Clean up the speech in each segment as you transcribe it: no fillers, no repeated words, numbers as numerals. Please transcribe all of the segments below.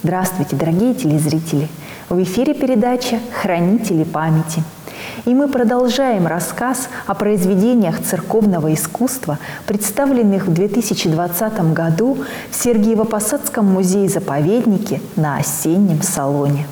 Здравствуйте, дорогие телезрители! В эфире передача «Хранители памяти». И мы продолжаем рассказ о произведениях церковного искусства, представленных в 2020 году в Сергиево-Посадском музее-заповеднике на осеннем салоне.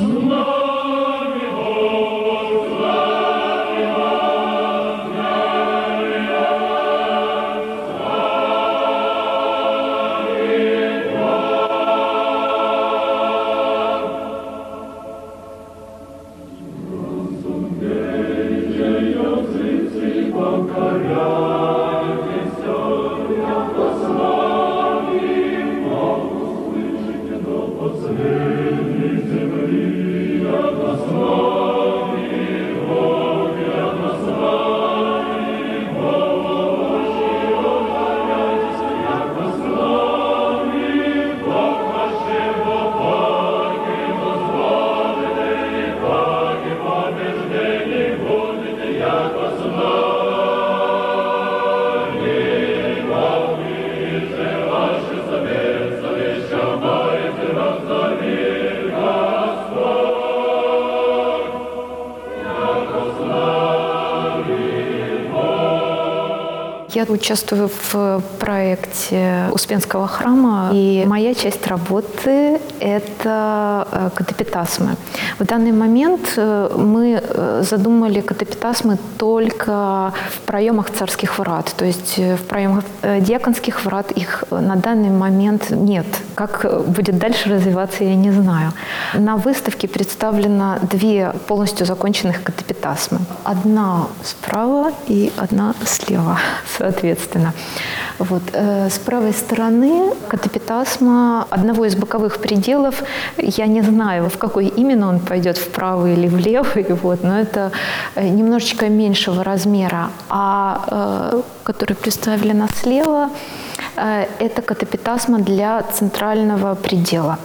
Я участвую в проекте Успенского храма, и моя часть работы – это катапитасмы. В данный момент мы задумали катапитасмы только в проемах царских врат, то есть в проемах диаконских врат их на данный момент нет. Как будет дальше развиваться, я не знаю. На выставке представлено две полностью законченных катапитасмы. Одна справа и одна слева, соответственно. Вот. С правой стороны катапитасма одного из боковых пределов. Я не знаю, в какой именно он пойдет, в правый или в левый, вот, но это немножечко меньшего размера. А которая представлена слева, это катапитасма для центрального предела.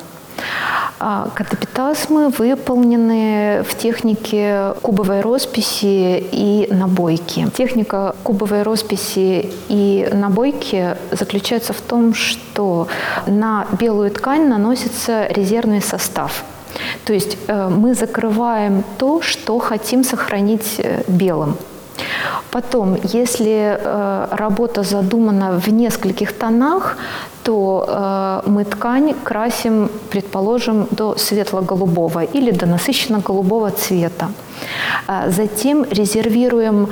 Катапитасмы выполнены в технике кубовой росписи и набойки. Техника кубовой росписи и набойки заключается в том, что на белую ткань наносится резервный состав. То есть мы закрываем то, что хотим сохранить белым. Потом, если работа задумана в нескольких тонах, то мы ткань красим, предположим, до светло-голубого или до насыщенно-голубого цвета. Затем резервируем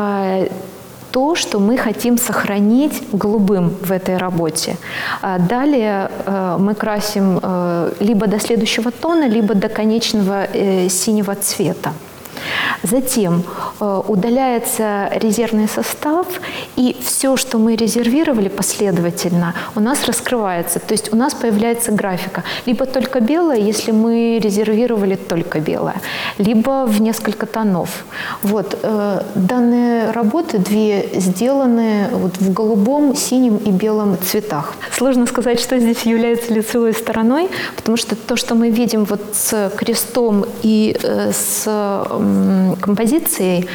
то, что мы хотим сохранить голубым в этой работе. Далее мы красим либо до следующего тона, либо до конечного синего цвета. Затем удаляется резервный состав, и все, что мы резервировали последовательно, у нас раскрывается. То есть у нас появляется графика. Либо только белое, если мы резервировали только белое, либо в несколько тонов. Вот. Данные работы две сделаны вот в голубом, синем и белом цветах. Сложно сказать, что здесь является лицевой стороной, потому что то, что мы видим вот с крестом и с композицией,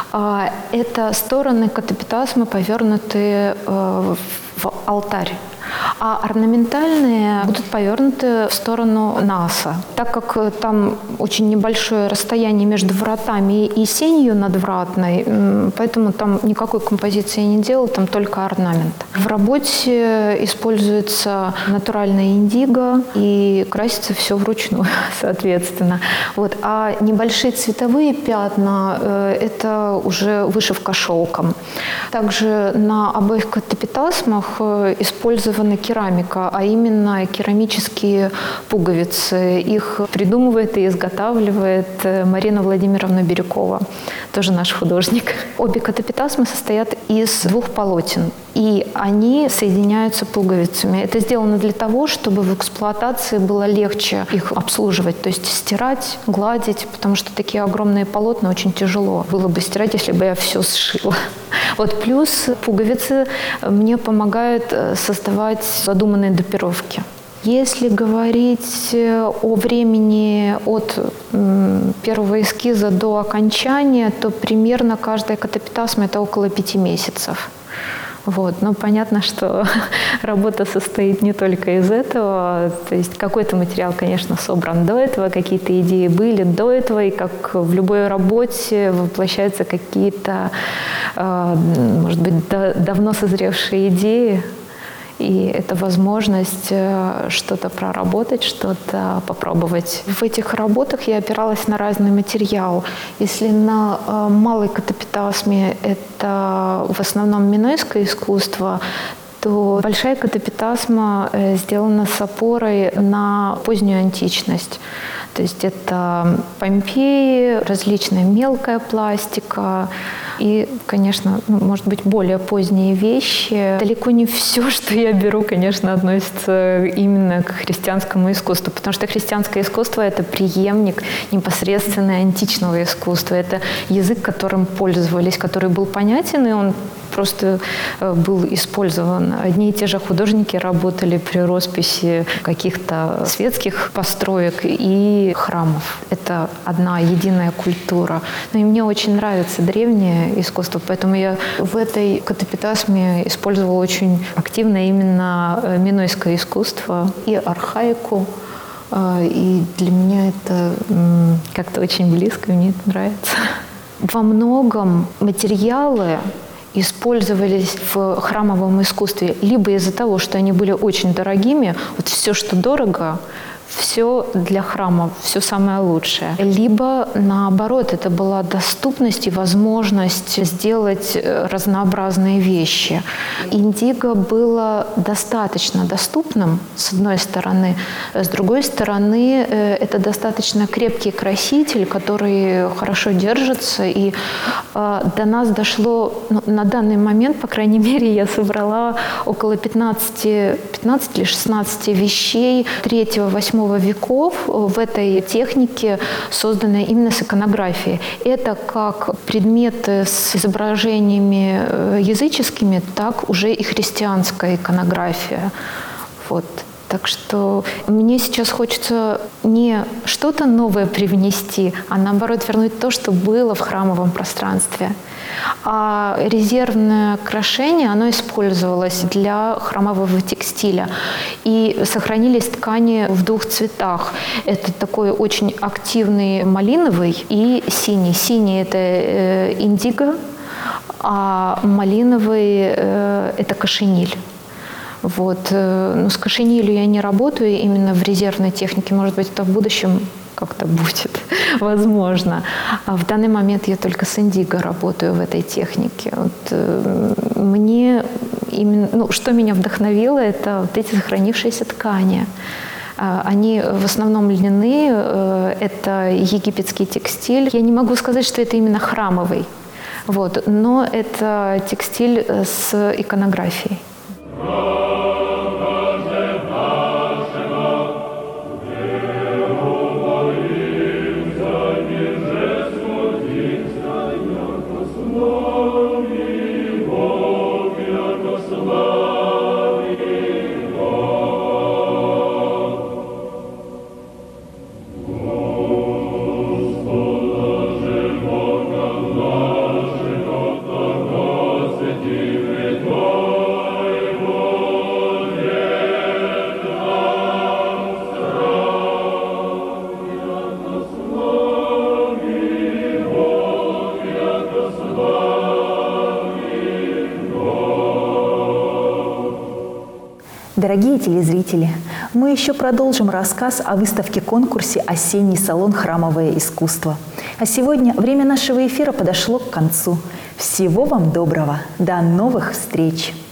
это стороны катапитасмы, повернутые в алтарь. А орнаментальные будут повернуты в сторону Нааса. Так как там очень небольшое расстояние между вратами и сенью надвратной, поэтому там никакой композиции не делал, там только орнамент. В работе используется натуральная индиго и красится все вручную, соответственно. Вот. А небольшие цветовые пятна – это уже вышивка шелком. Также на обоих катапитасмах использована керамика, а именно керамические пуговицы. Их придумывает и изготавливает Марина Владимировна Бирюкова, тоже наш художник. Обе катапитасмы состоят из двух полотен, и они соединяются пуговицами. Это сделано для того, чтобы в эксплуатации было легче их обслуживать, то есть стирать, гладить, потому что такие огромные полотна очень тяжело было бы стирать, если бы я все сшила. Вот. Плюс пуговицы мне помогают создавать задуманные драпировки. Если говорить о времени от первого эскиза до окончания, то примерно каждая катапитасма – это около 5 месяцев. Вот. Но понятно, что работа состоит не только из этого. То есть какой-то материал, конечно, собран до этого, какие-то идеи были до этого, и как в любой работе воплощаются какие-то, может быть, давно созревшие идеи. И это возможность что-то проработать, что-то попробовать. В этих работах я опиралась на разный материал. Если на малой катапитасме это в основном минойское искусство, то большая катапитасма сделана с опорой на позднюю античность. То есть это Помпеи, различная мелкая пластика и, конечно, может быть, более поздние вещи. Далеко не все, что я беру, конечно, относится именно к христианскому искусству, потому что христианское искусство – это преемник непосредственно античного искусства. Это язык, которым пользовались, который был понятен, и он просто был использован. Одни и те же художники работали при росписи каких-то светских построек и храмов. Это одна единая культура. Ну и мне очень нравится древнее искусство, поэтому я в этой катапитасме использовала очень активно именно минойское искусство и архаику. И для меня это как-то очень близко, мне это нравится. Во многом материалы использовались в храмовом искусстве либо из-за того, что они были очень дорогими, вот все, что дорого, все для храма, все самое лучшее. Либо наоборот, это была доступность и возможность сделать разнообразные вещи. Индиго было достаточно доступным, с одной стороны. С другой стороны, это достаточно крепкий краситель, который хорошо держится. И до нас дошло, на данный момент, по крайней мере, я собрала около 15 или 16 вещей 3-8 веков в этой технике, созданной именно с иконографией. Это как предметы с изображениями языческими, так уже и христианская иконография. Вот. Так что мне сейчас хочется не что-то новое привнести, а наоборот вернуть то, что было в храмовом пространстве. А резервное украшение, оно использовалось для храмового текстиля. И сохранились ткани в 2 цветах. Это такой очень активный малиновый и синий. Синий – это индиго, а малиновый – это кошениль. Вот. Но с кошенилью я не работаю именно в резервной технике. Может быть, это в будущем как-то будет, возможно. А в данный момент я только с индиго работаю в этой технике. Вот, мне именно, что меня вдохновило, это вот эти сохранившиеся ткани. Они в основном льняные, это египетский текстиль. Я не могу сказать, что это именно храмовый, вот, но это текстиль с иконографией. Дорогие телезрители, мы еще продолжим рассказ о выставке-конкурсе «Осенний салон храмовое искусство». А сегодня время нашего эфира подошло к концу. Всего вам доброго. До новых встреч!